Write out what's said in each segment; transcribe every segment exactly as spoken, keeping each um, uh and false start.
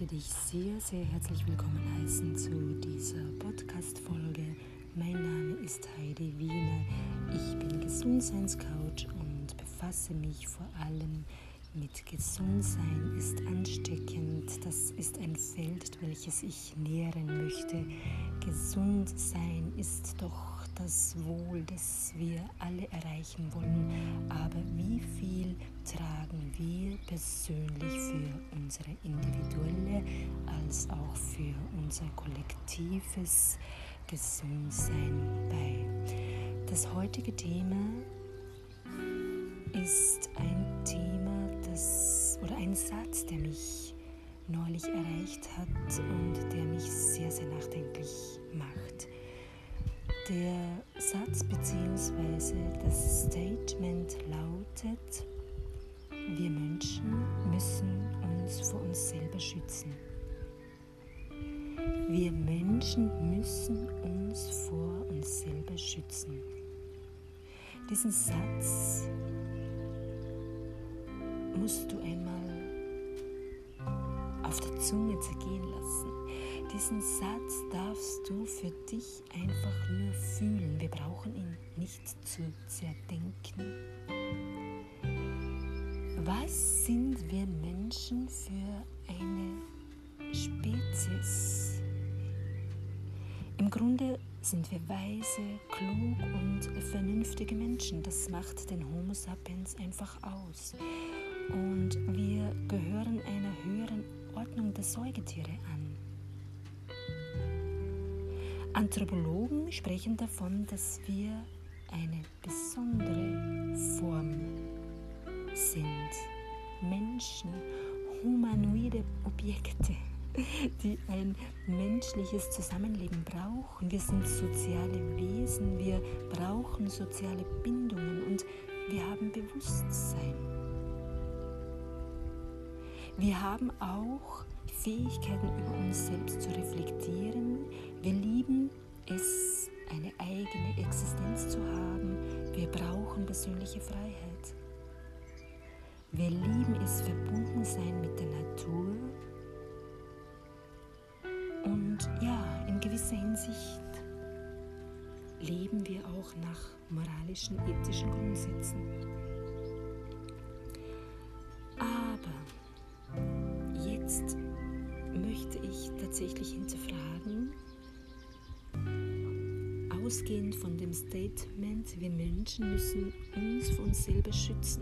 möchte dich sehr, sehr herzlich willkommen heißen zu dieser Podcast-Folge. Mein Name ist Heidi Wiener. Ich bin Gesundseins-Coach und befasse mich vor allem mit Gesundsein ist ansteckend. Das ist ein Feld, welches ich nähren möchte. Gesundsein ist doch das Wohl, das wir alle erreichen wollen. Aber wie viel tragen wir persönlich für unsere individuelle als auch für unser kollektives Gesundsein bei? Das heutige Thema ist ein Thema, das oder ein Satz, der mich neulich erreicht hat und der mich sehr, sehr nachdenklich macht. Der Satz bzw. das Statement lautet: Wir Menschen müssen uns vor uns selber schützen. Wir Menschen müssen uns vor uns selber schützen. Diesen Satz musst du einmal auf der Zunge zergehen lassen. Diesen Satz darfst du für dich einfach nur fühlen. Wir brauchen ihn nicht zu zerdenken. Was sind wir Menschen für eine Spezies? Im Grunde sind wir weise, klug und vernünftige Menschen. Das macht den Homo sapiens einfach aus. Und wir gehören einer höheren Ordnung der Säugetiere an. Anthropologen sprechen davon, dass wir eine besondere Form sind. Menschen, humanoide Objekte, die ein menschliches Zusammenleben brauchen. Wir sind soziale Wesen, wir brauchen soziale Bindungen und wir haben Bewusstsein. Wir haben auch Fähigkeiten, über uns selbst zu reflektieren. Wir lieben es, eine eigene Existenz zu haben. Wir brauchen persönliche Freiheit. Wir lieben es, verbunden sein mit der Natur. Und ja, in gewisser Hinsicht leben wir auch nach moralischen, ethischen Grundsätzen. Aber jetzt möchte ich tatsächlich hinterfragen, ausgehend von dem Statement, wir Menschen müssen uns vor uns selber schützen.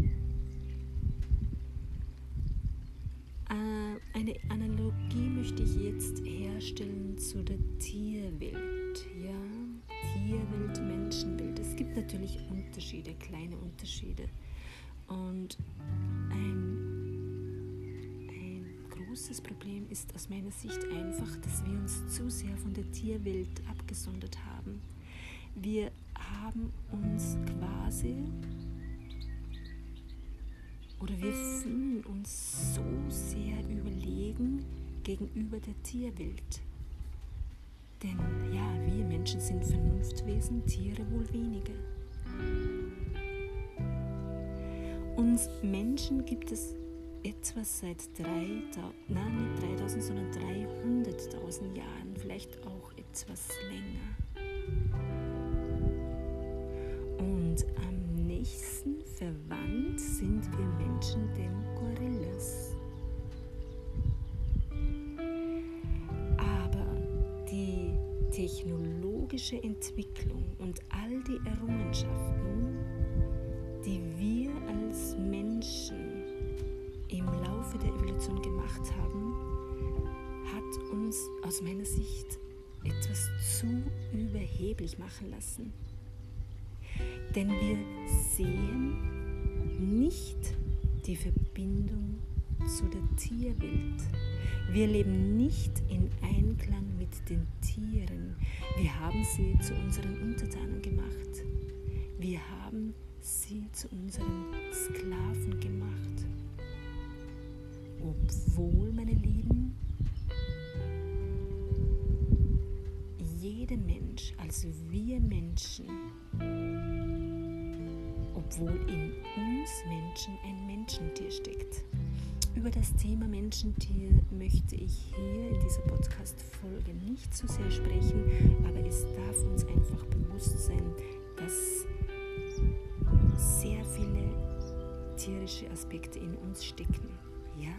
Äh, eine Analogie möchte ich jetzt herstellen zu der Tierwelt. Ja, Tierwelt, Menschenwelt. Es gibt natürlich Unterschiede, kleine Unterschiede. Und ein Das Problem ist aus meiner Sicht einfach, dass wir uns zu sehr von der Tierwelt abgesondert haben. Wir haben uns quasi oder wir fühlen uns so sehr überlegen gegenüber der Tierwelt. Denn ja, wir Menschen sind Vernunftwesen, Tiere wohl weniger. Uns Menschen gibt es etwas seit dreitausend, nein, nicht dreitausend, sondern dreihunderttausend Jahren, vielleicht auch etwas länger. Und am nächsten verwandt sind wir Menschen den Gorillas. Aber die technologische Entwicklung und all die Errungenschaften, die wir als Menschen im Laufe der Evolution gemacht haben, hat uns aus meiner Sicht etwas zu überheblich machen lassen. Denn wir sehen nicht die Verbindung zu der Tierwelt. Wir leben nicht in Einklang mit den Tieren. Wir haben sie zu unseren Untertanen gemacht. Wir haben sie zu unseren Sklaven gemacht. Obwohl, meine Lieben, jeder Mensch, also wir Menschen, obwohl in uns Menschen ein Menschentier steckt. über das Thema Menschentier möchte ich hier in dieser Podcast-Folge nicht so sehr sprechen, aber es darf uns einfach bewusst sein, dass sehr viele tierische Aspekte in uns stecken. Ja?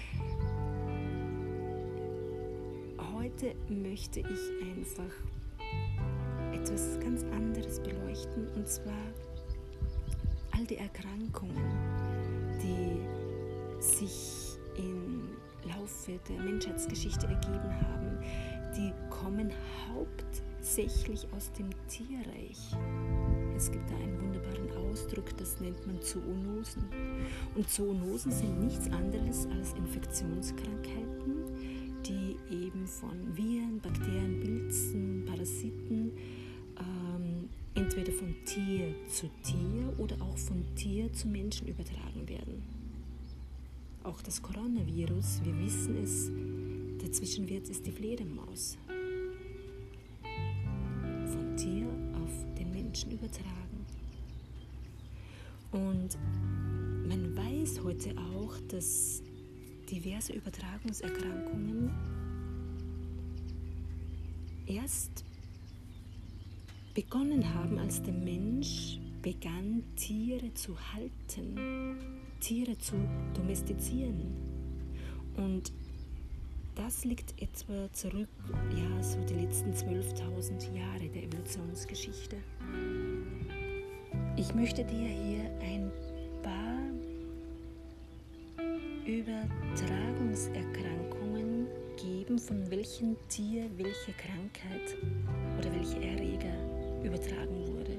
Heute möchte ich einfach etwas ganz anderes beleuchten, und zwar all die Erkrankungen, die sich im Laufe der Menschheitsgeschichte ergeben haben, die kommen hauptsächlich aus dem Tierreich. Es gibt da einen wunderbaren Ausdruck, das nennt man Zoonosen. Und Zoonosen sind nichts anderes als Infektionskrankheiten, die eben von Viren, Bakterien, Pilzen, Parasiten ähm, entweder von Tier zu Tier oder auch von Tier zu Menschen übertragen werden. Auch das Coronavirus, wir wissen es, der Zwischenwirt ist die Fledermaus. Von Tier auf den Menschen übertragen. Und man weiß heute auch, dass diverse Übertragungserkrankungen erst begonnen haben, als der Mensch begann, Tiere zu halten, Tiere zu domestizieren. Und das liegt etwa zurück, ja, so die letzten zwölftausend Jahre der Evolutionsgeschichte. Ich möchte dir hier ein paar Übertragungserkrankungen geben, von welchem Tier welche Krankheit oder welche Erreger übertragen wurde.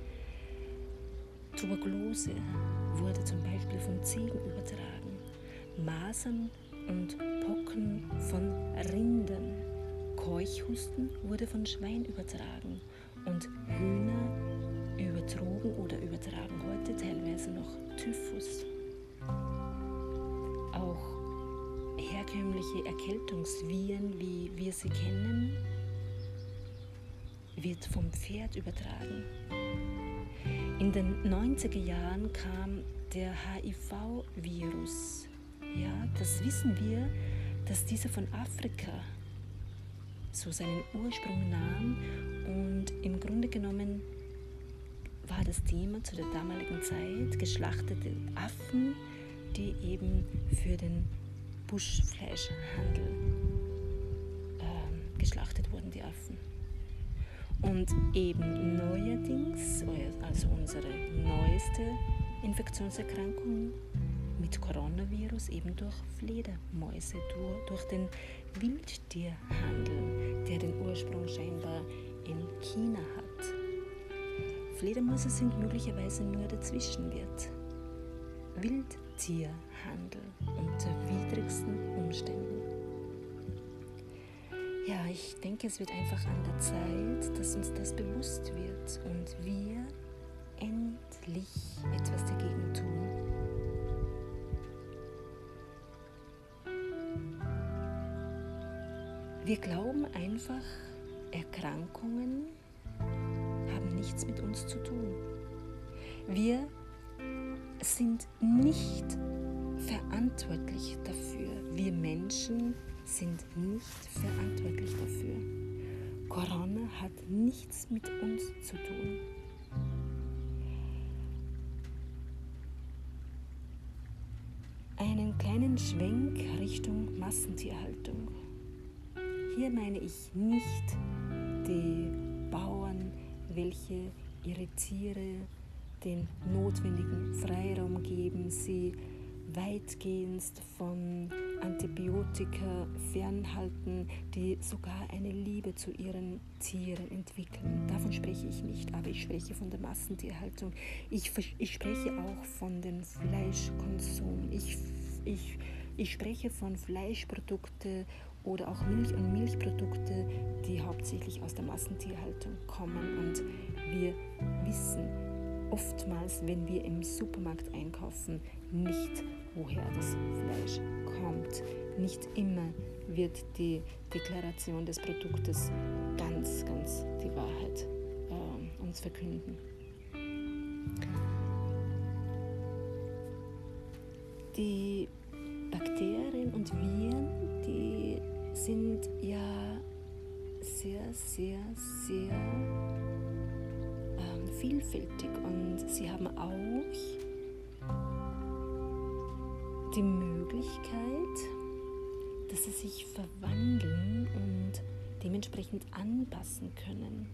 Tuberkulose wurde zum Beispiel von Ziegen übertragen, Masern und Pocken von Rindern, Keuchhusten wurde von Schwein übertragen und Hühner übertrugen oder übertragen heute teilweise noch Typhus. Auch herkömmliche Erkältungsviren, wie wir sie kennen, wird vom Pferd übertragen. In den neunziger Jahren kam der H I V-Virus. Ja, das wissen wir, dass dieser von Afrika so seinen Ursprung nahm, und im Grunde genommen war das Thema zu der damaligen Zeit geschlachtete Affen, die eben für den Buschfleischhandel äh, geschlachtet wurden, die Affen. Und eben neuerdings, also unsere neueste Infektionserkrankung mit Coronavirus, eben durch Fledermäuse, durch den Wildtierhandel, der den Ursprung scheinbar in China hat. Fledermäuse sind möglicherweise nur der Zwischenwirt. Wildtierhandel unter widrigsten Umständen. Ja, ich denke, es wird einfach an der Zeit, dass uns das bewusst wird und wir endlich etwas dagegen tun. Wir glauben einfach, Erkrankungen haben nichts mit uns zu tun. Wir sind nicht verantwortlich dafür. Wir Menschen sind nicht verantwortlich dafür. Corona hat nichts mit uns zu tun. Einen kleinen Schwenk Richtung Massentierhaltung. Hier meine ich nicht die Bauern, welche ihre Tiere den notwendigen Freiraum geben, sie weitgehend von Antibiotika fernhalten, die sogar eine Liebe zu ihren Tieren entwickeln. Davon spreche ich nicht, aber ich spreche von der Massentierhaltung. Ich, ich spreche auch von dem Fleischkonsum. Ich, ich, ich spreche von Fleischprodukten oder auch Milch und Milchprodukte, die hauptsächlich aus der Massentierhaltung kommen. Und wir wissen oftmals, wenn wir im Supermarkt einkaufen, nicht, woher das Fleisch kommt. Nicht immer wird die Deklaration des Produktes ganz, ganz die Wahrheit äh, uns verkünden. Die Bakterien Und Viren, die sind ja sehr, sehr, sehr ähm, vielfältig und sie haben auch die Möglichkeit, dass sie sich verwandeln und dementsprechend anpassen können.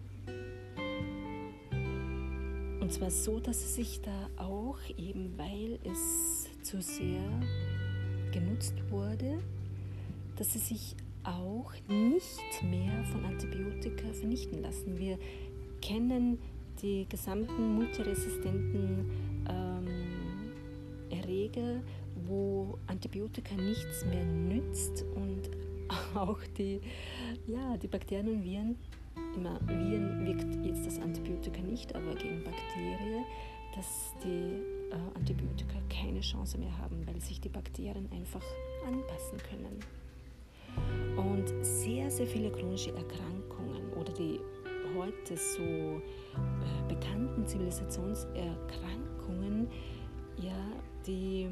Und zwar so, dass sie sich da auch eben, weil es zu sehr genutzt wurde, dass sie sich auch nicht mehr von Antibiotika vernichten lassen. Wir kennen die gesamten multiresistenten ähm, Erreger, wo Antibiotika nichts mehr nützt und auch die, ja, die Bakterien und Viren, immer Viren wirkt jetzt das Antibiotika nicht, aber gegen Bakterien, dass die äh, Antibiotika keine Chance mehr haben, weil sich die Bakterien einfach anpassen können. Und sehr, sehr viele chronische Erkrankungen oder die heute so äh, bekannten Zivilisationserkrankungen, ja, die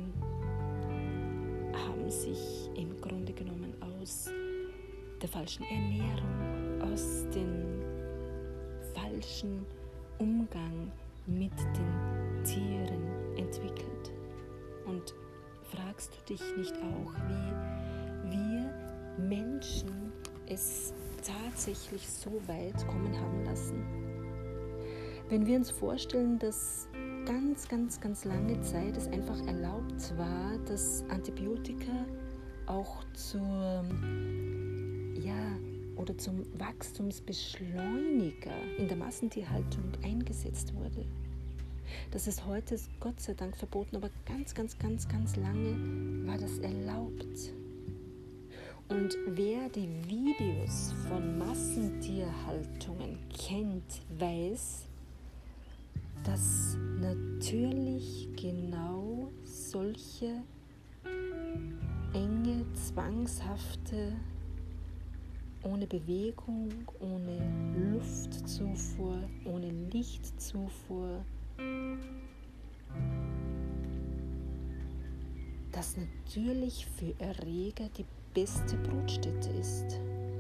haben sich im Grunde genommen aus der falschen Ernährung, aus dem falschen Umgang mit den Tieren entwickelt. Und fragst du dich nicht auch, wie wir Menschen es tatsächlich so weit kommen haben lassen? Wenn wir uns vorstellen, dass ganz, ganz, ganz lange Zeit es einfach erlaubt war, dass Antibiotika auch zur, ja, oder zum Wachstumsbeschleuniger in der Massentierhaltung eingesetzt wurde. Das ist heute Gott sei Dank verboten, aber ganz, ganz, ganz, ganz lange war das erlaubt. Und wer die Videos von Massentierhaltungen kennt, weiß, dass natürlich genau solche enge, zwangshafte, ohne Bewegung, ohne Luftzufuhr, ohne Lichtzufuhr, dass natürlich für Erreger die beste Brutstätte ist.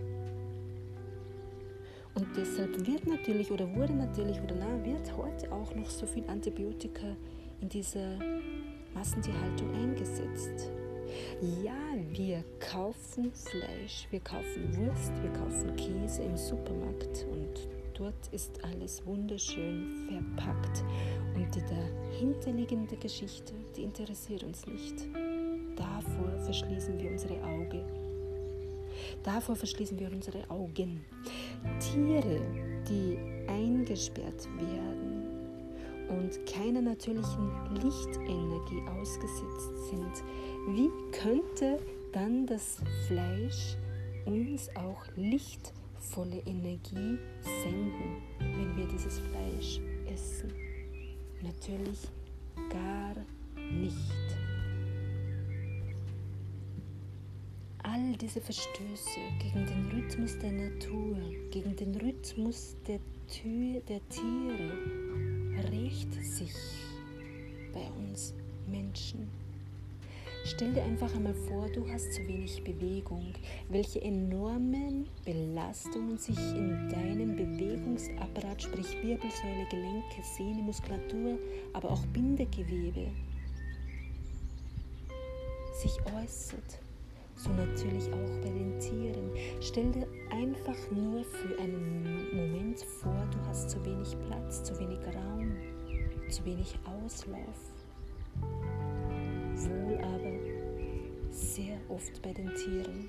Und deshalb wird natürlich oder wurde natürlich oder na, wird heute auch noch so viel Antibiotika in dieser Massentierhaltung eingesetzt. Ja, wir kaufen Fleisch, wir kaufen Wurst, wir kaufen Käse im Supermarkt und dort ist alles wunderschön verpackt. Und die dahinterliegende Geschichte, die interessiert uns nicht. Davor verschließen wir unsere Augen. Davor verschließen wir unsere Augen. Tiere, die eingesperrt werden und keiner natürlichen Lichtenergie ausgesetzt sind, wie könnte dann das Fleisch uns auch lichtvolle Energie senden, wenn wir dieses Fleisch essen? Natürlich gar nicht. All diese Verstöße gegen den Rhythmus der Natur, gegen den Rhythmus der, Tür, der Tiere, rächt sich bei uns Menschen. Stell dir einfach einmal vor, du hast zu wenig Bewegung, welche enormen Belastungen sich in deinem Bewegungsapparat, sprich Wirbelsäule, Gelenke, Sehne, Muskulatur, aber auch Bindegewebe, sich äußert. So natürlich auch bei den Tieren. Stell dir einfach nur für einen Moment vor, du hast zu wenig Platz, zu wenig Raum, zu wenig Auslauf. Wohl aber sehr oft bei den Tieren.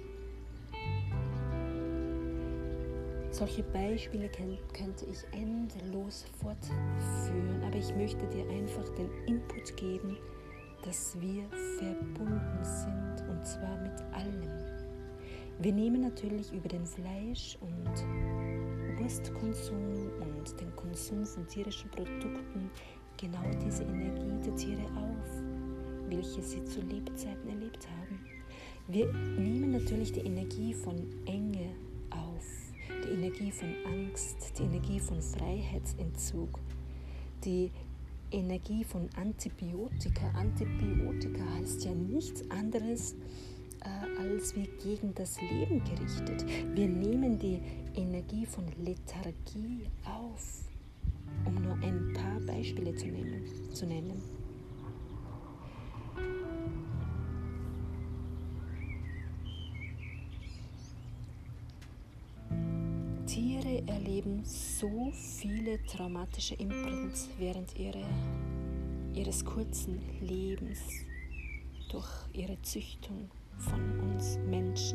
Solche Beispiele könnte ich endlos fortführen, aber ich möchte dir einfach den Input geben, dass wir verbunden sind, und zwar mit allem. Wir nehmen natürlich über den Fleisch- und Wurstkonsum und den Konsum von tierischen Produkten genau diese Energie der Tiere auf, welche sie zu Lebzeiten erlebt haben. Wir nehmen natürlich die Energie von Enge auf, die Energie von Angst, die Energie von Freiheitsentzug, die Energie von Antibiotika. Antibiotika heißt ja nichts anderes äh, als wie gegen das Leben gerichtet. Wir nehmen die Energie von Lethargie auf, um nur ein paar Beispiele zu nehmen. Zu nennen. Tiere erleben so viele traumatische Imprints während ihrer, ihres kurzen Lebens durch ihre Züchtung von uns Menschen.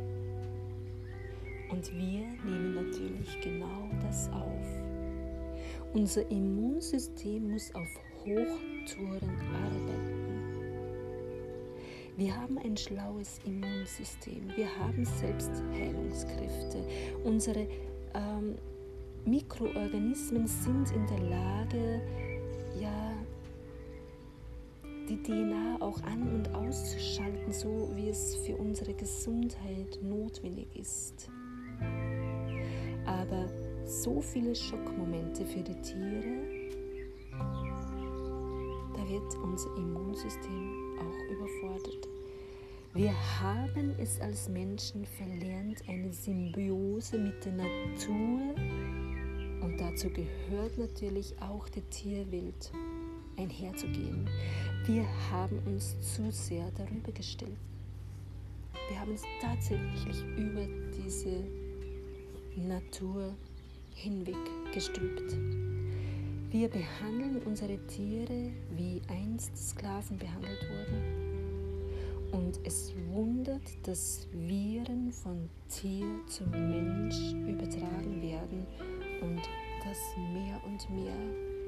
Und wir nehmen natürlich genau das auf. Unser Immunsystem muss auf Hochtouren arbeiten. Wir haben ein schlaues Immunsystem, wir haben Selbstheilungskräfte. Unsere ähm, Mikroorganismen sind in der Lage, ja, die D N A auch an- und auszuschalten, so wie es für unsere Gesundheit notwendig ist. Aber so viele Schockmomente für die Tiere, da wird unser Immunsystem auch überfordert. Wir haben es als Menschen verlernt, eine Symbiose mit der Natur, und dazu gehört natürlich auch die Tierwelt, einherzugehen. Wir haben uns zu sehr darüber gestellt. Wir haben uns tatsächlich über diese Natur hinweg gestülpt. Wir behandeln unsere Tiere, wie einst Sklaven behandelt wurden. Und es wundert, dass Viren von Tier zu Mensch übertragen werden und das mehr und mehr.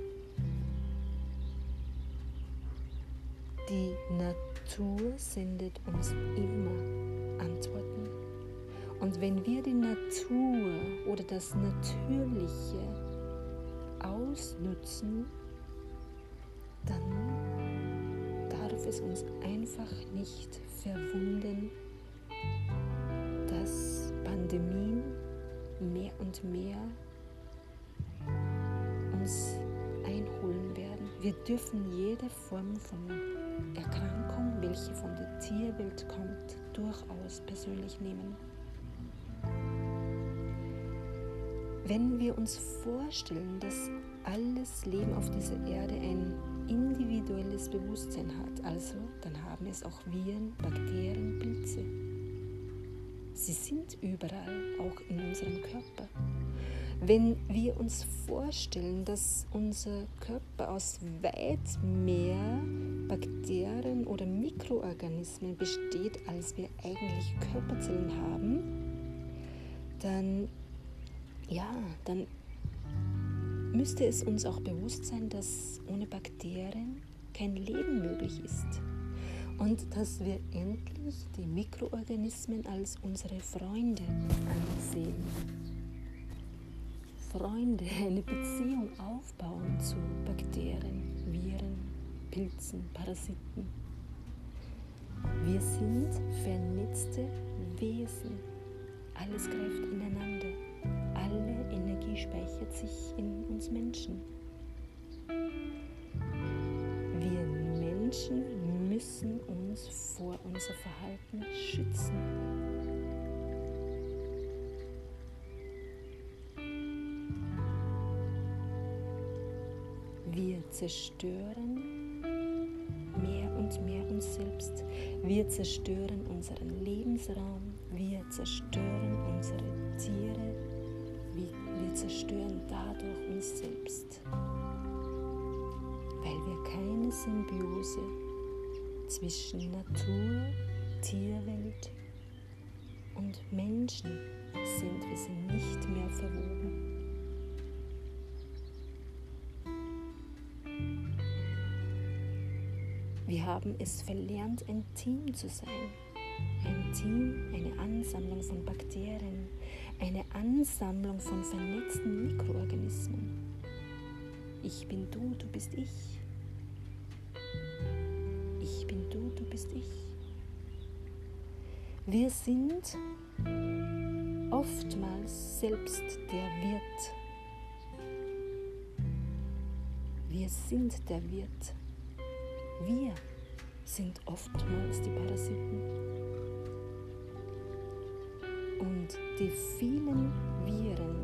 Die Natur sendet uns immer Antworten. Und wenn wir die Natur oder das Natürliche ausnutzen, dann darf es uns einfach nicht verwundern, dass Pandemien mehr und mehr uns einholen werden. Wir dürfen jede Form von Erkrankung, welche von der Tierwelt kommt, durchaus persönlich nehmen. Wenn wir uns vorstellen, dass alles Leben auf dieser Erde ein individuelles Bewusstsein hat, also dann haben es auch Viren, Bakterien, Pilze. Sie sind überall, auch in unserem Körper. Wenn wir uns vorstellen, dass unser Körper aus weit mehr Bakterien oder Mikroorganismen besteht, als wir eigentlich Körperzellen haben, dann, ja, dann müsste es uns auch bewusst sein, dass ohne Bakterien kein Leben möglich ist und dass wir endlich die Mikroorganismen als unsere Freunde ansehen. Freunde, eine Beziehung aufbauen zu Bakterien, Viren, Pilzen, Parasiten. Wir sind vernetzte Wesen. Alles greift ineinander. Alle Energie speichert sich in uns Menschen. Wir Menschen müssen uns vor unser Verhalten schützen. Wir zerstören mehr und mehr uns selbst. Wir zerstören unseren Lebensraum. Wir zerstören unsere Tiere. Wir zerstören dadurch uns selbst, weil wir keine Symbiose zwischen Natur, Tierwelt und Menschen sind. Wir sind nicht mehr verwoben. Wir haben es verlernt, ein Team zu sein. Ein Team, eine Ansammlung von Bakterien, eine Ansammlung von vernetzten Mikroorganismen. Ich bin du, du bist ich. Ich bin du, du bist ich. Wir sind oftmals selbst der Wirt. Wir sind der Wirt. Wir sind oftmals die Parasiten. Und die vielen Viren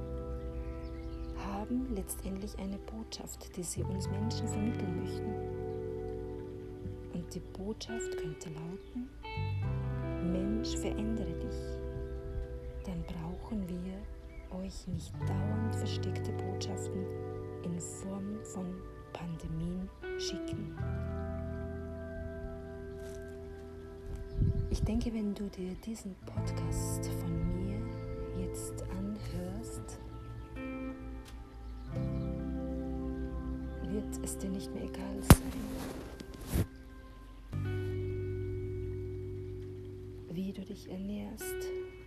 haben letztendlich eine Botschaft, die sie uns Menschen vermitteln möchten. Und die Botschaft könnte lauten: Mensch, verändere dich. Dann brauchen wir euch nicht dauernd versteckte Botschaften in Form von Pandemien schicken. Ich denke, wenn du dir diesen Podcast von mir jetzt anhörst, wird es dir nicht mehr egal sein, wie du dich ernährst.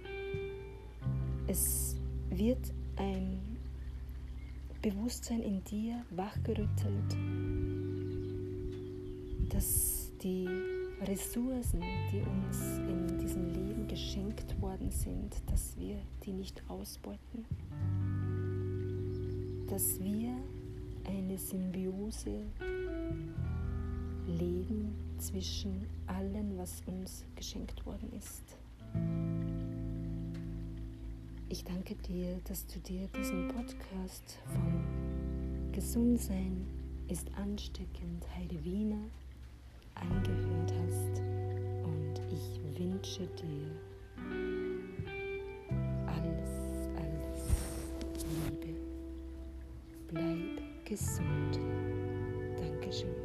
Es wird ein Bewusstsein in dir wachgerüttelt, dass die Ressourcen, die uns in diesem Leben geschenkt worden sind, dass wir die nicht ausbeuten, dass wir eine Symbiose leben zwischen allem, was uns geschenkt worden ist. Ich danke dir, dass du dir diesen Podcast von Gesundsein ist ansteckend Heidi Wiener angehört hast, und ich wünsche dir alles, alles Liebe. Bleib gesund. Dankeschön.